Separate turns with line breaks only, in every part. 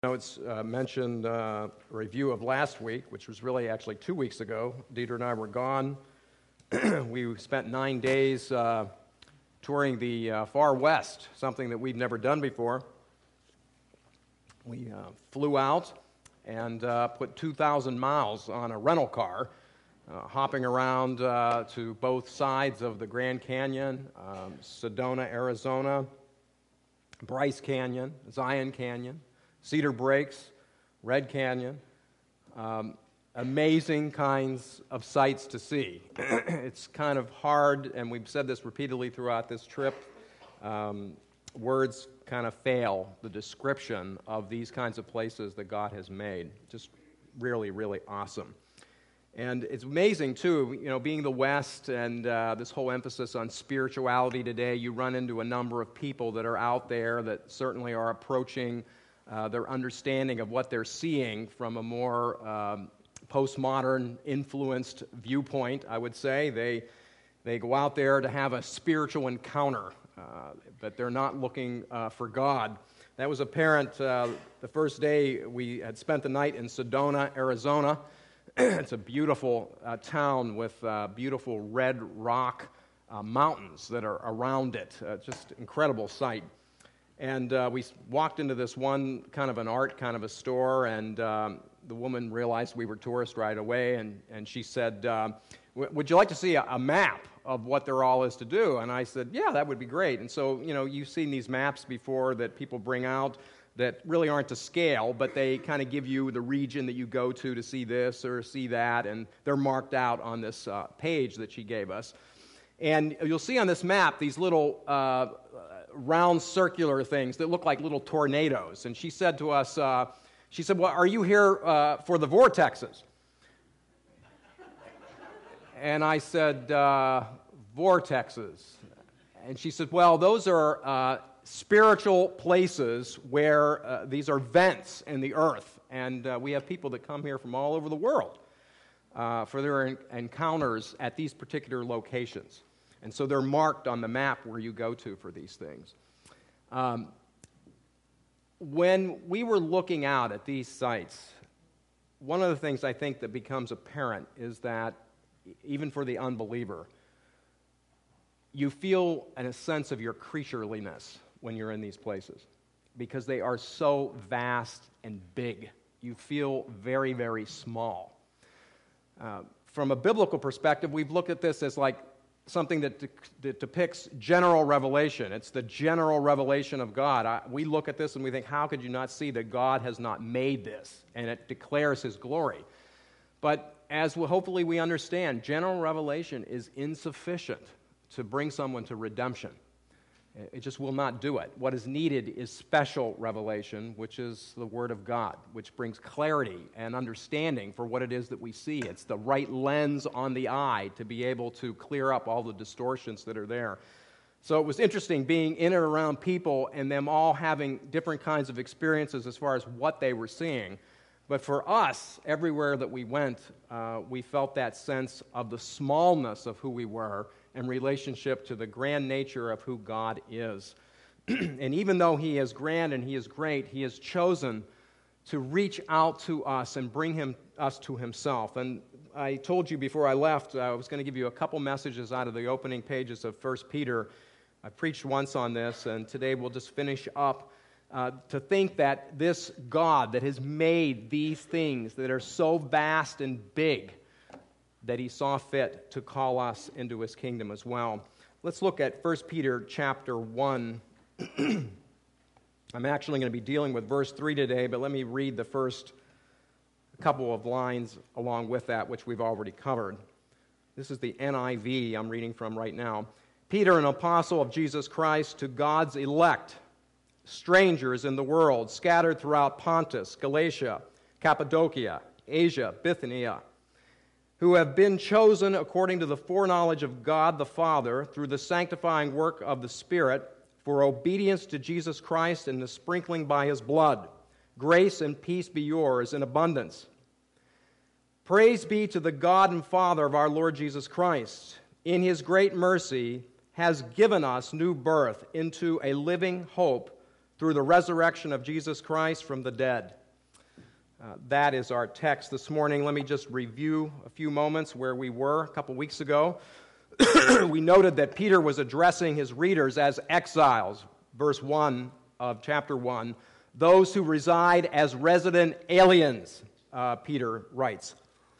It's mentioned a review of last week, which was really actually 2 weeks ago. Deidre and I were gone. We spent 9 days touring the far west, something that we've never done before. We flew out and put 2,000 miles on a rental car, hopping around to both sides of the Grand Canyon, Sedona, Arizona, Bryce Canyon, Zion Canyon, Cedar Breaks, Red Canyon, amazing kinds of sights to see. It's kind of hard, and we've said this repeatedly throughout this trip, words kind of fail the description of these kinds of places that God has made. Just really, really awesome. And it's amazing, too, being the West and this whole emphasis on spirituality today, you run into a number of people that are out there that certainly are approaching their understanding of what they're seeing from a more postmodern influenced viewpoint, I would say. They go out there to have a spiritual encounter, but they're not looking for God. That was apparent the first day we had spent the night in Sedona, Arizona. It's a beautiful town with beautiful red rock mountains that are around it. Just incredible sight. And we walked into this one kind of an art kind of a store, and the woman realized we were tourists right away, and she said, would you like to see a map of what there all is to do? And I said, yeah, that would be great. And so, you've seen these maps before that people bring out that really aren't to scale, but they kind of give you the region that you go to see this or see that, and they're marked out on this page that she gave us. And you'll see on this map these little round circular things that look like little tornadoes. And she said to us, well, are you here for the vortexes? And I said, vortexes. And she said, well, those are spiritual places where these are vents in the earth. And we have people that come here from all over the world for their encounters at these particular locations. And so they're marked on the map where you go to for these things. When we were looking out at these sites, one of the things I think that becomes apparent is that even for the unbeliever, you feel a sense of your creatureliness when you're in these places because they are so vast and big. You feel very, very small. From a biblical perspective, we've looked at this as like something that depicts general revelation. It's the general revelation of God. We look at this and we think, how could you not see that God has not made this? And it declares His glory. But as hopefully we understand, general revelation is insufficient to bring someone to redemption. It just will not do it. What is needed is special revelation, which is the Word of God, which brings clarity and understanding for what it is that we see. It's the right lens on the eye to be able to clear up all the distortions that are there. So it was interesting being in and around people and them all having different kinds of experiences as far as what they were seeing. But for us, everywhere that we went, we felt that sense of the smallness of who we were in relationship to the grand nature of who God is. And even though He is grand and He is great, He has chosen to reach out to us and bring us to Himself. And I told you before I left, I was going to give you a couple messages out of the opening pages of 1 Peter. I preached once on this, and today we'll just finish up to think that this God that has made these things that are so vast and big, that He saw fit to call us into His kingdom as well. Let's look at 1 Peter chapter 1. I'm actually going to be dealing with verse 3 today, but let me read the first couple of lines along with that, which we've already covered. This is the NIV I'm reading from right now. Peter, an apostle of Jesus Christ, to God's elect, strangers in the world, scattered throughout Pontus, Galatia, Cappadocia, Asia, Bithynia, who have been chosen according to the foreknowledge of God the Father through the sanctifying work of the Spirit for obedience to Jesus Christ and the sprinkling by His blood. Grace and peace be yours in abundance. Praise be to the God and Father of our Lord Jesus Christ. In His great mercy has given us new birth into a living hope through the resurrection of Jesus Christ from the dead. That is our text this morning. Let me just review a few moments where we were a couple weeks ago. We noted that Peter was addressing his readers as exiles, verse 1 of chapter 1, those who reside as resident aliens, Peter writes.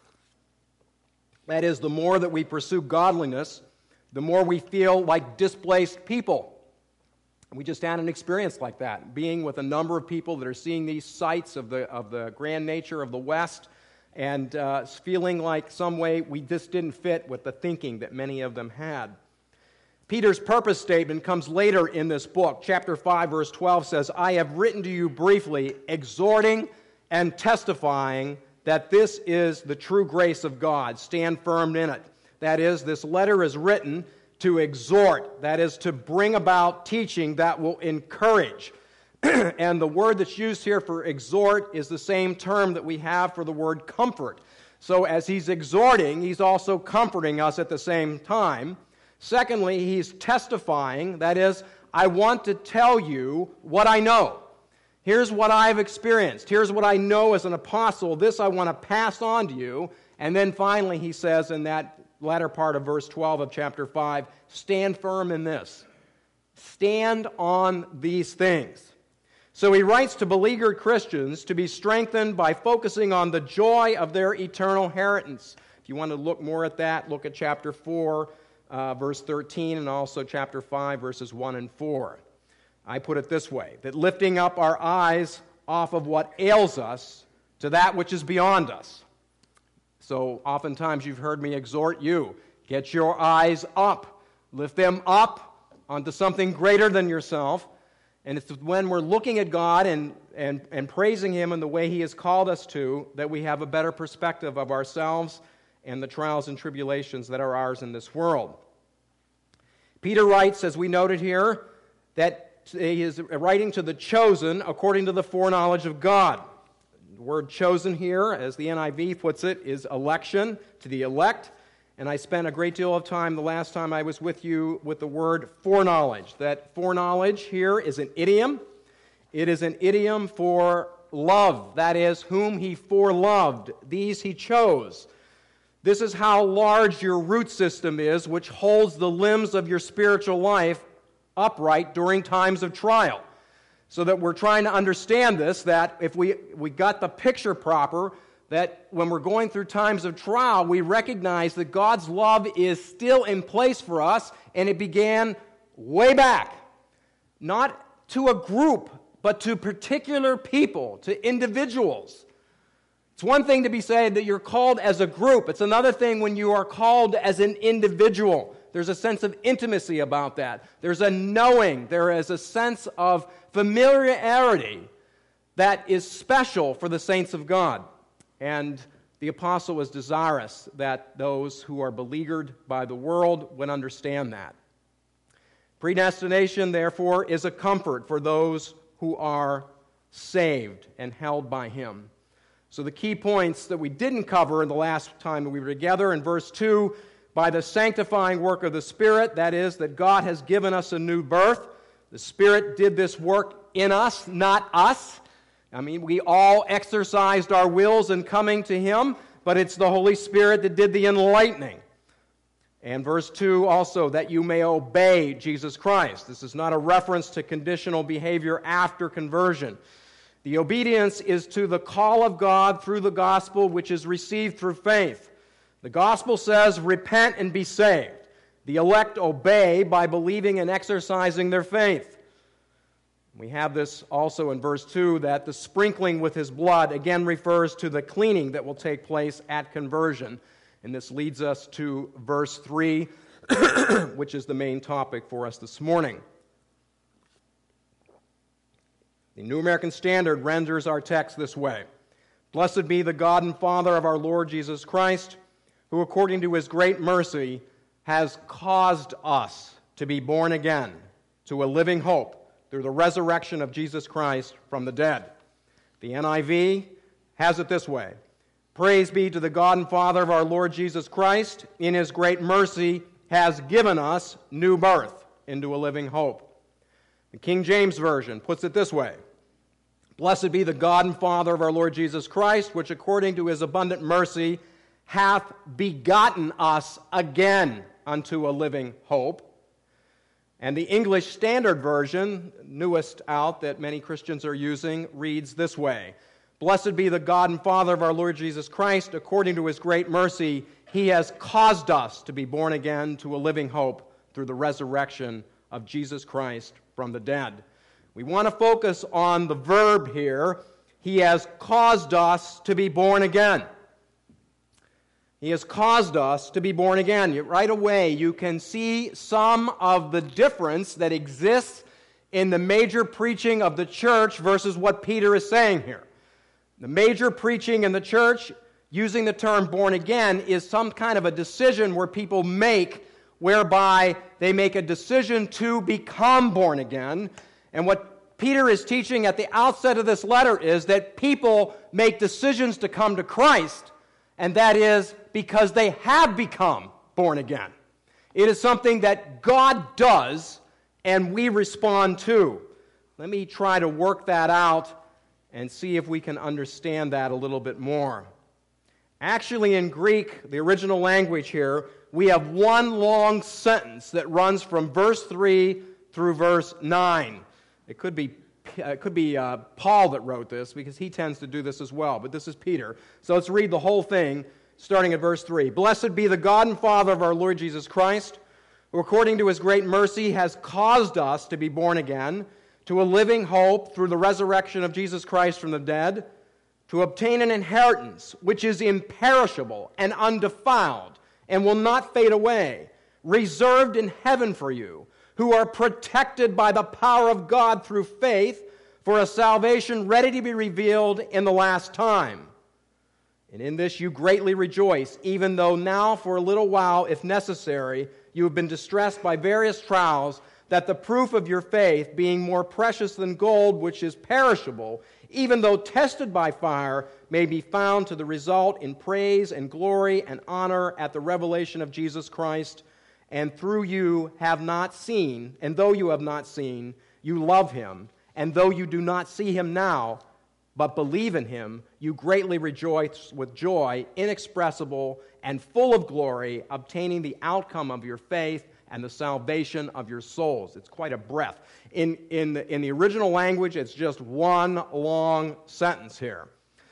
That is, the more that we pursue godliness, the more we feel like displaced people. We just had an experience like that, being with a number of people that are seeing these sights of the grand nature of the West and feeling like some way we just didn't fit with the thinking that many of them had. Peter's purpose statement comes later in this book. Chapter 5, verse 12 says, "I have written to you briefly, exhorting and testifying that this is the true grace of God. Stand firm in it." That is, this letter is written to exhort, that is, to bring about teaching that will encourage. And the word that's used here for exhort is the same term that we have for the word comfort. So as he's exhorting, he's also comforting us at the same time. Secondly, he's testifying, that is, I want to tell you what I know. Here's what I've experienced. Here's what I know as an apostle. This I want to pass on to you. And then finally, he says in that latter part of verse 12 of chapter 5, stand firm in this. Stand on these things. So he writes to beleaguered Christians to be strengthened by focusing on the joy of their eternal inheritance. If you want to look more at that, look at chapter 4, verse 13, and also chapter 5, verses 1 and 4. I put it this way, that lifting up our eyes off of what ails us to that which is beyond us. So oftentimes you've heard me exhort you, get your eyes up, lift them up onto something greater than yourself. And it's when we're looking at God and praising Him in the way He has called us to that we have a better perspective of ourselves and the trials and tribulations that are ours in this world. Peter writes, as we noted here, that he is writing to the chosen according to the foreknowledge of God. The word chosen here, as the NIV puts it, is election, to the elect. And I spent a great deal of time the last time I was with you with the word foreknowledge. That foreknowledge here is an idiom. It is an idiom for love. That is, whom He foreloved. These He chose. This is how large your root system is, which holds the limbs of your spiritual life upright during times of trial. So that we're trying to understand this, that if we got the picture proper, that when we're going through times of trial, we recognize that God's love is still in place for us, and it began way back. Not to a group, but to particular people, to individuals. It's one thing to be said that you're called as a group. It's another thing when you are called as an individual. There's a sense of intimacy about that. There's a knowing. There is a sense of familiarity that is special for the saints of God. And the apostle was desirous that those who are beleaguered by the world would understand that. Predestination, therefore, is a comfort for those who are saved and held by Him. So the key points that we didn't cover in the last time that we were together in verse 2, by the sanctifying work of the Spirit, that is, that God has given us a new birth. The Spirit did this work in us, not us. I mean, we all exercised our wills in coming to Him, but it's the Holy Spirit that did the enlightening. And verse 2 also, that you may obey Jesus Christ. This is not a reference to conditional behavior after conversion. The obedience is to the call of God through the gospel, which is received through faith. The gospel says, repent and be saved. The elect obey by believing and exercising their faith. We have this also in verse 2, that the sprinkling with His blood again refers to the cleaning that will take place at conversion. And this leads us to verse 3, which is the main topic for us this morning. The New American Standard renders our text this way. Blessed be the God and Father of our Lord Jesus Christ, who according to His great mercy has caused us to be born again to a living hope through the resurrection of Jesus Christ from the dead. The NIV has it this way. Praise be to the God and Father of our Lord Jesus Christ, in His great mercy has given us new birth into a living hope. The King James Version puts it this way: Blessed be the God and Father of our Lord Jesus Christ, which according to his abundant mercy hath begotten us again unto a living hope. And the English Standard Version, newest out that many Christians are using, reads this way: Blessed be the God and Father of our Lord Jesus Christ, according to his great mercy, he has caused us to be born again to a living hope through the resurrection of Jesus Christ from the dead. We want to focus on the verb here. He has caused us to be born again. He has caused us to be born again. Right away, you can see some of the difference that exists in the major preaching of the church versus what Peter is saying here. The major preaching in the church, using the term born again, is some kind of a decision where people make, whereby they make a decision to become born again. And what Peter is teaching at the outset of this letter is that people make decisions to come to Christ, and that is because they have become born again. It is something that God does, and we respond to. Let me try to work that out and see if we can understand that a little bit more. Actually, in Greek, the original language here, we have one long sentence that runs from verse 3 through verse 9. It could be Paul that wrote this, because he tends to do this as well, but this is Peter. So let's read the whole thing, starting at verse 3. Blessed be the God and Father of our Lord Jesus Christ, who according to his great mercy has caused us to be born again to a living hope through the resurrection of Jesus Christ from the dead, to obtain an inheritance which is imperishable and undefiled and will not fade away, reserved in heaven for you, who are protected by the power of God through faith for a salvation ready to be revealed in the last time. And in this you greatly rejoice, even though now for a little while, if necessary, you have been distressed by various trials, that the proof of your faith, being more precious than gold, which is perishable, even though tested by fire, may be found to the result in praise and glory and honor at the revelation of Jesus Christ. And through you have not seen, and though you have not seen, you love him. And though you do not see him now, but believe in him, you greatly rejoice with joy inexpressible and full of glory, obtaining the outcome of your faith and the salvation of your souls. It's quite a breadth. In the original language, it's just one long sentence here.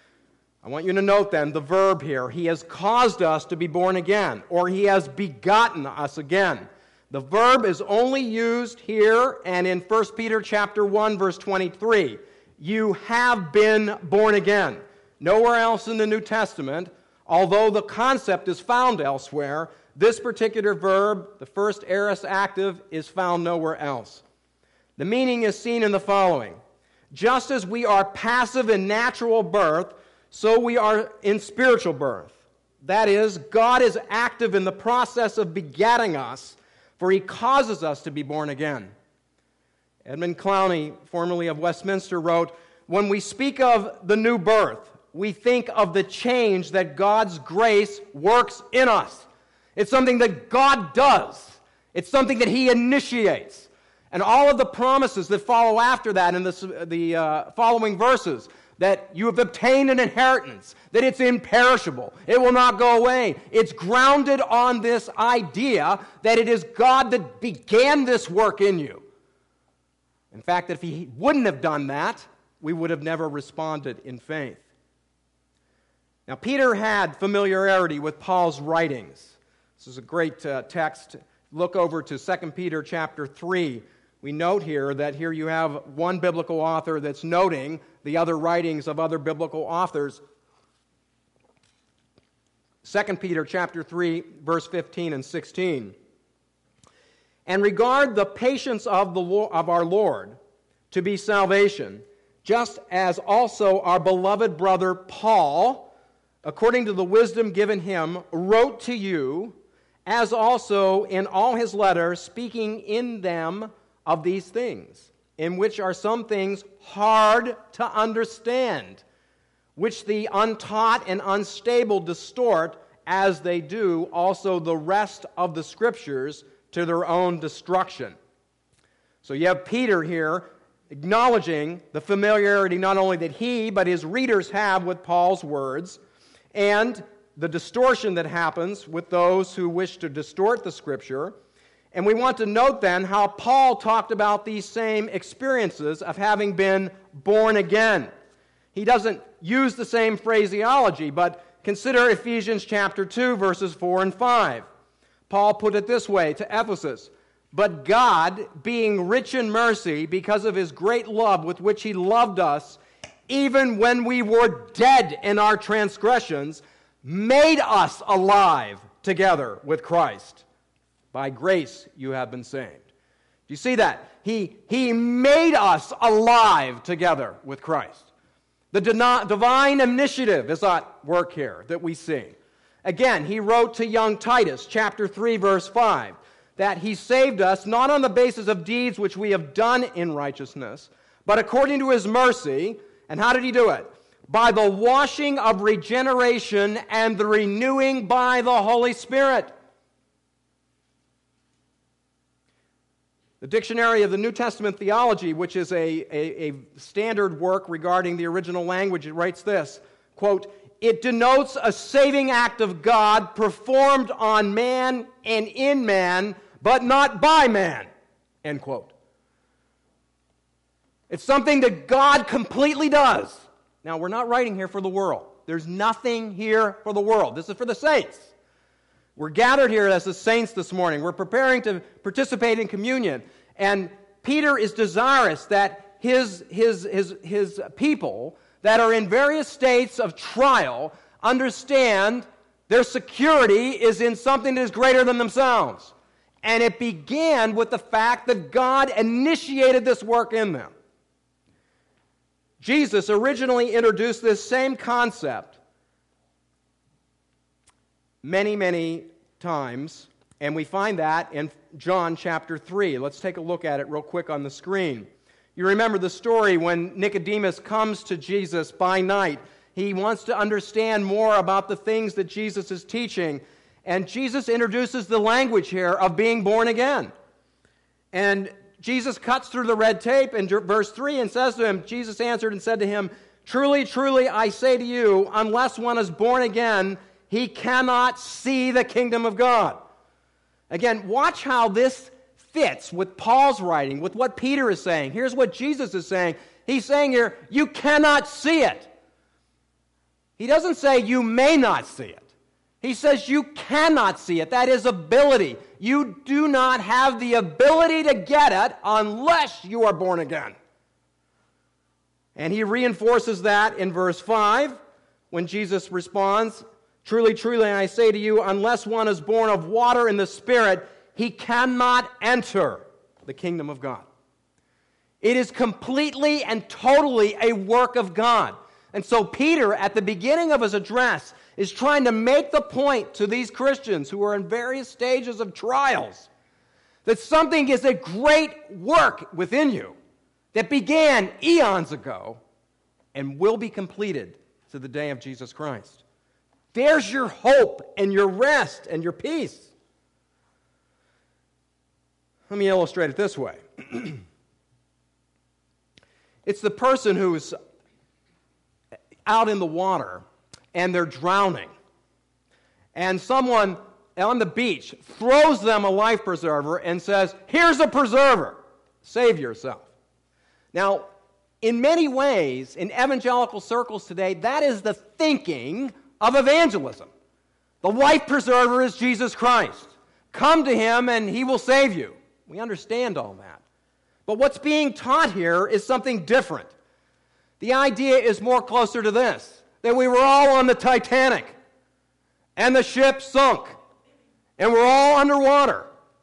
I want you to note then the verb here. He has caused us to be born again, or he has begotten us again. The verb is only used here and in 1 Peter chapter 1, verse 23. You have been born again. Nowhere else in the New Testament, although the concept is found elsewhere, this particular verb, the first aorist active, is found nowhere else. The meaning is seen in the following. Just as we are passive in natural birth, so we are in spiritual birth. That is, God is active in the process of begetting us, for he causes us to be born again. Edmund Clowney, formerly of Westminster, wrote, when we speak of the new birth, we think of the change that God's grace works in us. It's something that God does. It's something that he initiates. And all of the promises that follow after that in the following verses, that you have obtained an inheritance, that it's imperishable, it will not go away. It's grounded on this idea that it is God that began this work in you. In fact, if he wouldn't have done that, we would have never responded in faith. Now, Peter had familiarity with Paul's writings. This is a great text. Look over to 2 Peter chapter 3. We note here that here you have one biblical author that's noting the other writings of other biblical authors. 2 Peter chapter 3, verse 15 and 16. And regard the patience of our Lord to be salvation, just as also our beloved brother Paul, according to the wisdom given him, wrote to you, as also in all his letters, speaking in them of these things, in which are some things hard to understand, which the untaught and unstable distort, as they do also the rest of the Scriptures, to their own destruction. So you have Peter here acknowledging the familiarity not only that he, but his readers have with Paul's words, and the distortion that happens with those who wish to distort the Scripture. And we want to note then how Paul talked about these same experiences of having been born again. He doesn't use the same phraseology, but consider Ephesians chapter 2, verses 4 and 5. Paul put it this way to Ephesus, "But God, being rich in mercy, because of his great love with which he loved us, even when we were dead in our transgressions, made us alive together with Christ. By grace you have been saved." Do you see that? He made us alive together with Christ. The divine initiative is at work here that we see. Again, he wrote to young Titus, chapter 3, verse 5, that he saved us not on the basis of deeds which we have done in righteousness, but according to his mercy. And how did he do it? By the washing of regeneration and the renewing by the Holy Spirit. The Dictionary of the New Testament Theology, which is a standard work regarding the original language, it writes this, quote, "It denotes a saving act of God performed on man and in man, but not by man," end quote. It's something that God completely does. Now, we're not writing here for the world. There's nothing here for the world. This is for the saints. We're gathered here as the saints this morning. We're preparing to participate in communion. And Peter is desirous that his people that are in various states of trial understand their security is in something that is greater than themselves. And it began with the fact that God initiated this work in them. Jesus originally introduced this same concept many, many times, and we find that in John chapter 3. Let's take a look at it real quick on the screen. You remember the story when Nicodemus comes to Jesus by night. He wants to understand more about the things that Jesus is teaching, and Jesus introduces the language here of being born again. And Jesus cuts through the red tape in verse 3 and says to him, Jesus answered and said to him, "Truly, truly, I say to you, unless one is born again, he cannot see the kingdom of God." Again, watch how this fits with Paul's writing, with what Peter is saying. Here's what Jesus is saying. He's saying here, you cannot see it. He doesn't say you may not see it. He says you cannot see it. That is ability. You do not have the ability to get it unless you are born again. And he reinforces that in verse 5 when Jesus responds, "Truly, truly, I say to you, unless one is born of water and the Spirit, he cannot enter the kingdom of God." It is completely and totally a work of God. And so Peter, at the beginning of his address, is trying to make the point to these Christians who are in various stages of trials that something is a great work within you that began eons ago and will be completed to the day of Jesus Christ. There's your hope and your rest and your peace. Let me illustrate it this way. It's the person who's out in the water and they're drowning. And someone on the beach throws them a life preserver and says, "Here's a preserver. Save yourself." Now, in many ways, in evangelical circles today, that is the thinking of evangelism. The life preserver is Jesus Christ. Come to him and he will save you. We understand all that. But what's being taught here is something different. The idea is more closer to this, that we were all on the Titanic, and the ship sunk, and we're all underwater.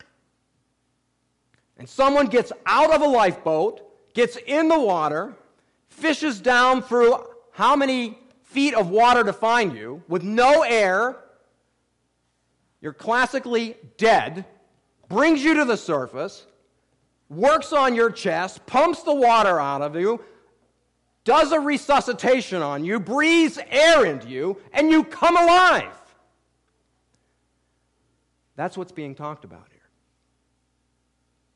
And someone gets out of a lifeboat, gets in the water, fishes down through how many feet of water to find you, with no air, you're classically dead, brings you to the surface, works on your chest, pumps the water out of you, does a resuscitation on you, breathes air into you, and you come alive. That's what's being talked about here.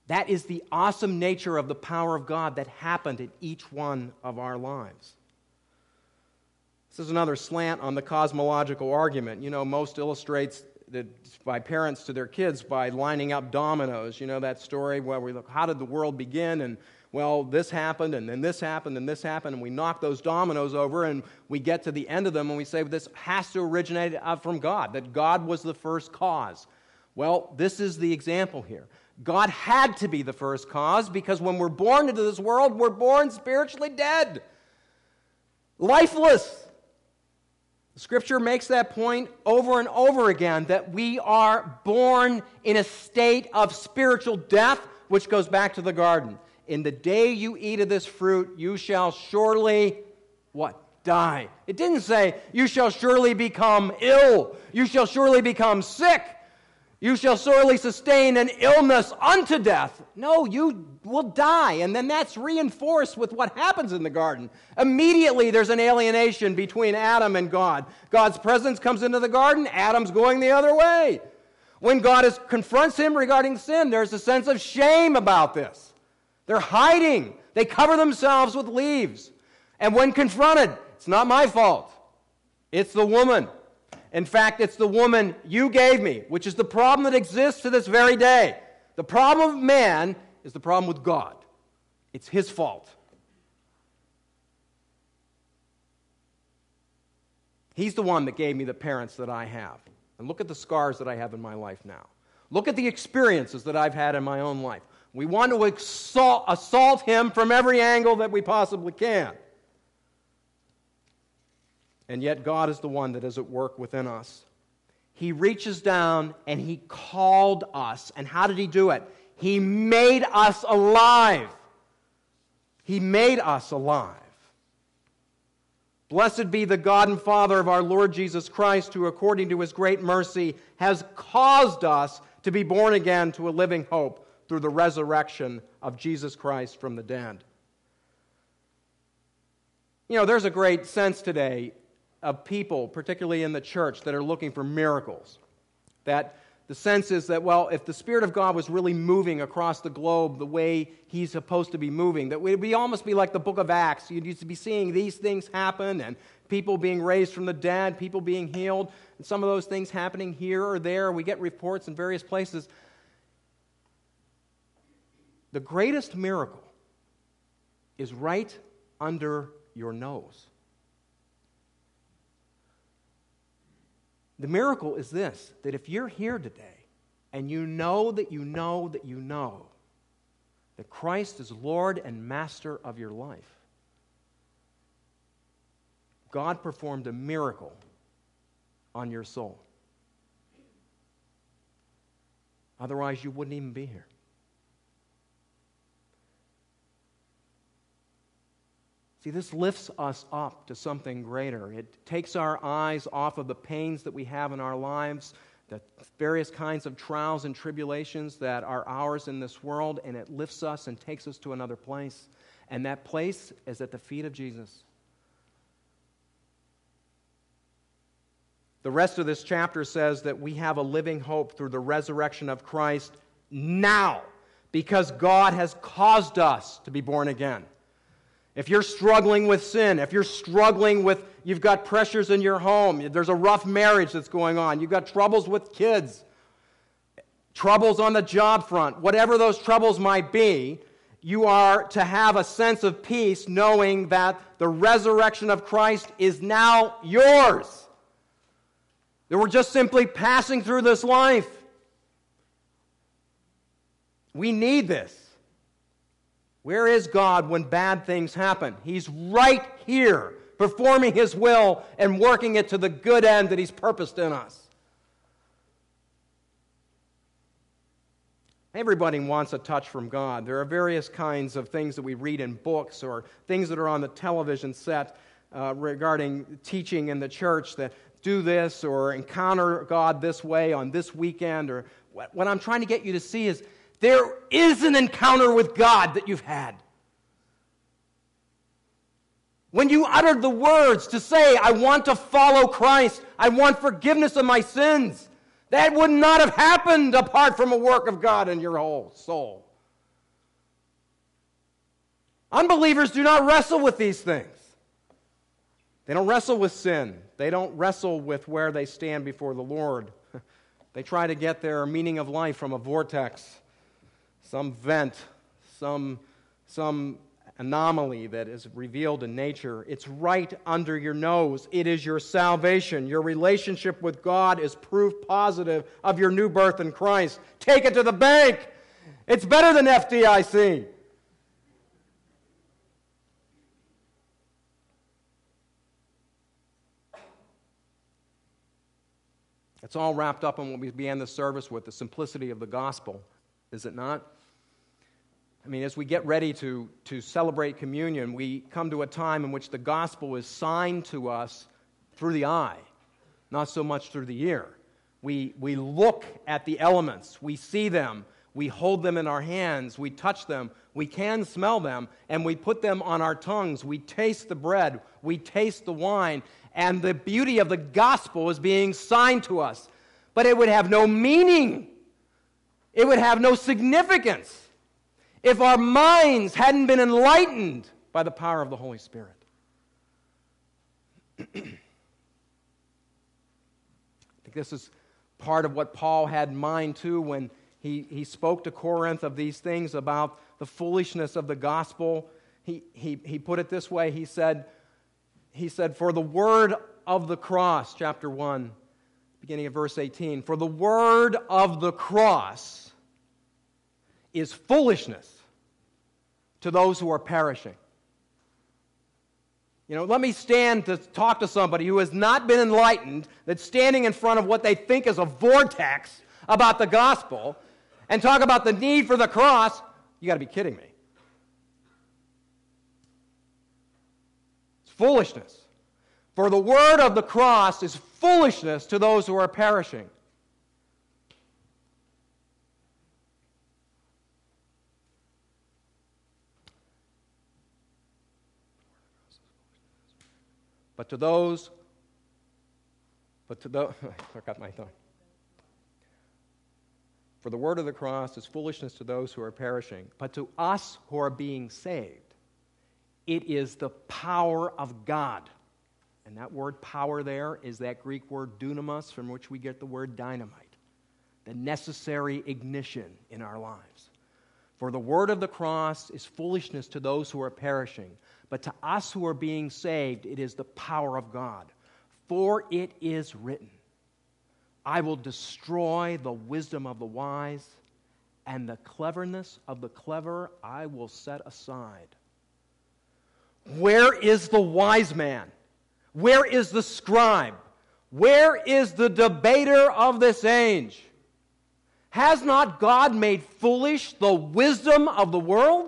That is the awesome nature of the power of God that happened in each one of our lives. This is another slant on the cosmological argument. Most illustrates that by parents to their kids by lining up dominoes. That story where we look, how did the world begin? And, well, this happened, and then this happened, and this happened, and we knock those dominoes over, and we get to the end of them, and we say, this has to originate from God, that God was the first cause. Well, this is the example here. God had to be the first cause because when we're born into this world, we're born spiritually dead, lifeless. Scripture makes that point over and over again, that we are born in a state of spiritual death, which goes back to the garden. In the day you eat of this fruit, you shall surely, what? Die. It didn't say, you shall surely become ill. You shall surely become sick. You shall surely sustain an illness unto death. No, you will die. And then that's reinforced with what happens in the garden. Immediately there's an alienation between Adam and God. God's presence comes into the garden. Adam's going the other way. When God confronts him regarding sin, there's a sense of shame about this. They're hiding. They cover themselves with leaves. And when confronted, it's not my fault. It's the woman. In fact, it's the woman you gave me, which is the problem that exists to this very day. The problem of man is the problem with God. It's his fault. He's the one that gave me the parents that I have. And look at the scars that I have in my life now. Look at the experiences that I've had in my own life. We want to assault him from every angle that we possibly can. And yet God is the one that is at work within us. He reaches down and he called us. And how did he do it? He made us alive. He made us alive. Blessed be the God and Father of our Lord Jesus Christ, who according to his great mercy has caused us to be born again to a living hope through the resurrection of Jesus Christ from the dead. There's a great sense today of people, particularly in the church, that are looking for miracles. That the sense is that, well, if the Spirit of God was really moving across the globe the way he's supposed to be moving, that we'd almost be like the book of Acts. You'd used to be seeing these things happen, and people being raised from the dead, people being healed, and some of those things happening here or there. We get reports in various places. The greatest miracle is right under your nose. The miracle is this, that if you're here today and you know that you know that you know that Christ is Lord and Master of your life, God performed a miracle on your soul. Otherwise, you wouldn't even be here. See, this lifts us up to something greater. It takes our eyes off of the pains that we have in our lives, the various kinds of trials and tribulations that are ours in this world, and it lifts us and takes us to another place. And that place is at the feet of Jesus. The rest of this chapter says that we have a living hope through the resurrection of Christ now, because God has caused us to be born again. If you're struggling with sin, if you're struggling with, you've got pressures in your home, there's a rough marriage that's going on, you've got troubles with kids, troubles on the job front, whatever those troubles might be, you are to have a sense of peace knowing that the resurrection of Christ is now yours. That we're just simply passing through this life. We need this. Where is God when bad things happen? He's right here, performing his will and working it to the good end that he's purposed in us. Everybody wants a touch from God. There are various kinds of things that we read in books or things that are on the television set regarding teaching in the church that do this or encounter God this way on this weekend. Or what I'm trying to get you to see is there is an encounter with God that you've had. When you uttered the words to say, I want to follow Christ, I want forgiveness of my sins, that would not have happened apart from a work of God in your whole soul. Unbelievers do not wrestle with these things. They don't wrestle with sin. They don't wrestle with where they stand before the Lord. They try to get their meaning of life from a vortex, some vent, some anomaly that is revealed in nature. It's right under your nose. It is your salvation. Your relationship with God is proof positive of your new birth in Christ. Take it to the bank. It's better than FDIC. It's all wrapped up in what we began the service with, the simplicity of the gospel, is it not? I mean, as we get ready to celebrate communion, we come to a time in which the gospel is signed to us through the eye, not so much through the ear. We look at the elements, we see them, we hold them in our hands, we touch them, we can smell them, and we put them on our tongues. We taste the bread, we taste the wine, and the beauty of the gospel is being signed to us. But it would have no meaning. It would have no significance if our minds hadn't been enlightened by the power of the Holy Spirit. I think this is part of what Paul had in mind too when he spoke to Corinth of these things about the foolishness of the gospel. He put it this way. He said, for the word of the cross, chapter 1, beginning of verse 18, for the word of the cross is foolishness to those who are perishing. You know, let me stand to talk to somebody who has not been enlightened, that's standing in front of what they think is a vortex about the gospel, and talk about the need for the cross. You got to be kidding me. It's foolishness. For the word of the cross is foolishness to those who are perishing. But to those, I forgot my thought. For the word of the cross is foolishness to those who are perishing, but to us who are being saved, it is the power of God. And that word power there is that Greek word dunamis, from which we get the word dynamite, the necessary ignition in our lives. For the word of the cross is foolishness to those who are perishing, but to us who are being saved, it is the power of God. For it is written, I will destroy the wisdom of the wise, and the cleverness of the clever I will set aside. Where is the wise man? Where is the scribe? Where is the debater of this age? Has not God made foolish the wisdom of the world?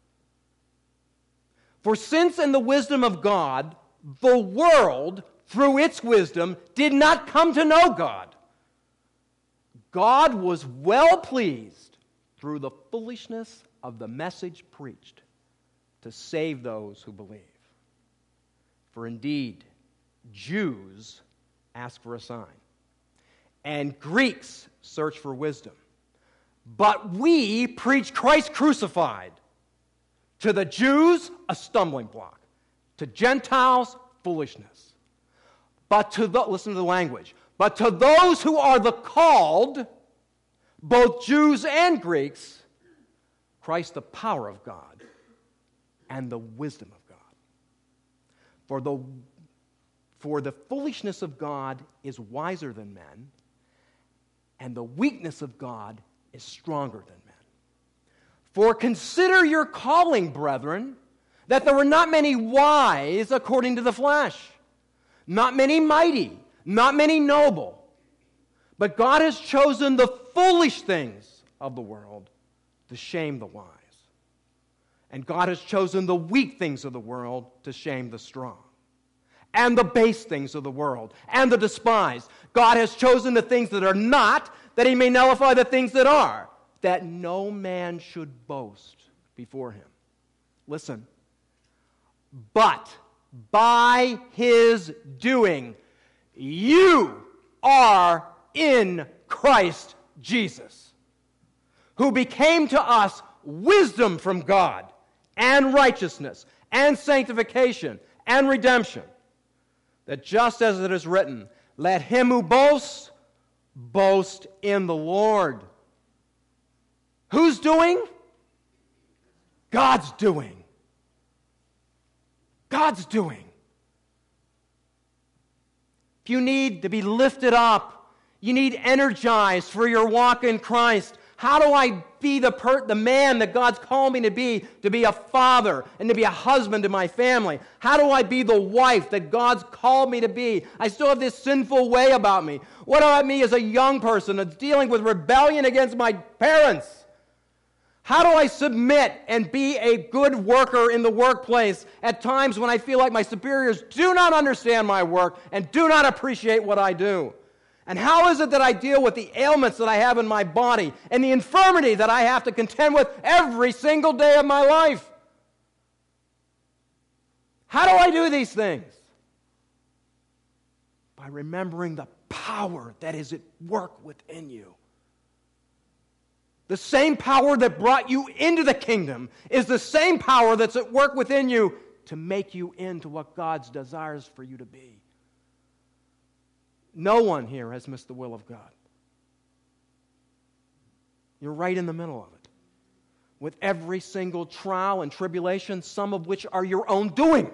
For since in the wisdom of God, the world, through its wisdom, did not come to know God, God was well pleased through the foolishness of the message preached to save those who believe. For indeed, Jews ask for a sign, and Greeks search for wisdom. But we preach Christ crucified. To the Jews, a stumbling block. To Gentiles, foolishness. But listen to the language. But to those who are the called, both Jews and Greeks, Christ the power of God and the wisdom of God. For the foolishness of God is wiser than men, and the weakness of God is stronger than men. For consider your calling, brethren, that there were not many wise according to the flesh, not many mighty, not many noble, but God has chosen the foolish things of the world to shame the wise. And God has chosen the weak things of the world to shame the strong. And the base things of the world, and the despised. God has chosen the things that are not, that he may nullify the things that are, that no man should boast before him. Listen. But by his doing, you are in Christ Jesus, who became to us wisdom from God and righteousness and sanctification and redemption, that just as it is written, let him who boasts, boast in the Lord. Who's doing? God's doing. God's doing. If you need to be lifted up, you need energized for your walk in Christ. How do I be the man that God's called me to be a father and to be a husband to my family? How do I be the wife that God's called me to be? I still have this sinful way about me. What about me as a young person that's dealing with rebellion against my parents? How do I submit and be a good worker in the workplace at times when I feel like my superiors do not understand my work and do not appreciate what I do? And how is it that I deal with the ailments that I have in my body and the infirmity that I have to contend with every single day of my life? How do I do these things? By remembering the power that is at work within you. The same power that brought you into the kingdom is the same power that's at work within you to make you into what God's desires for you to be. No one here has missed the will of God. You're right in the middle of it. With every single trial and tribulation, some of which are your own doing.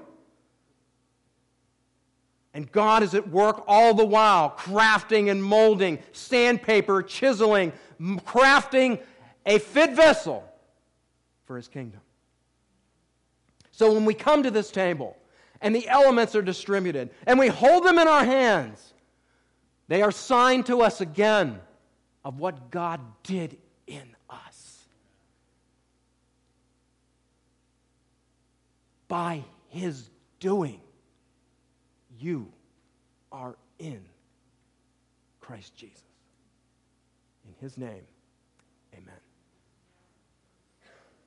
And God is at work all the while, crafting and molding, sandpaper, chiseling, crafting a fit vessel for His kingdom. So when we come to this table, and the elements are distributed, and we hold them in our hands, they are sign to us again of what God did in us. By His doing, you are in Christ Jesus. In His name.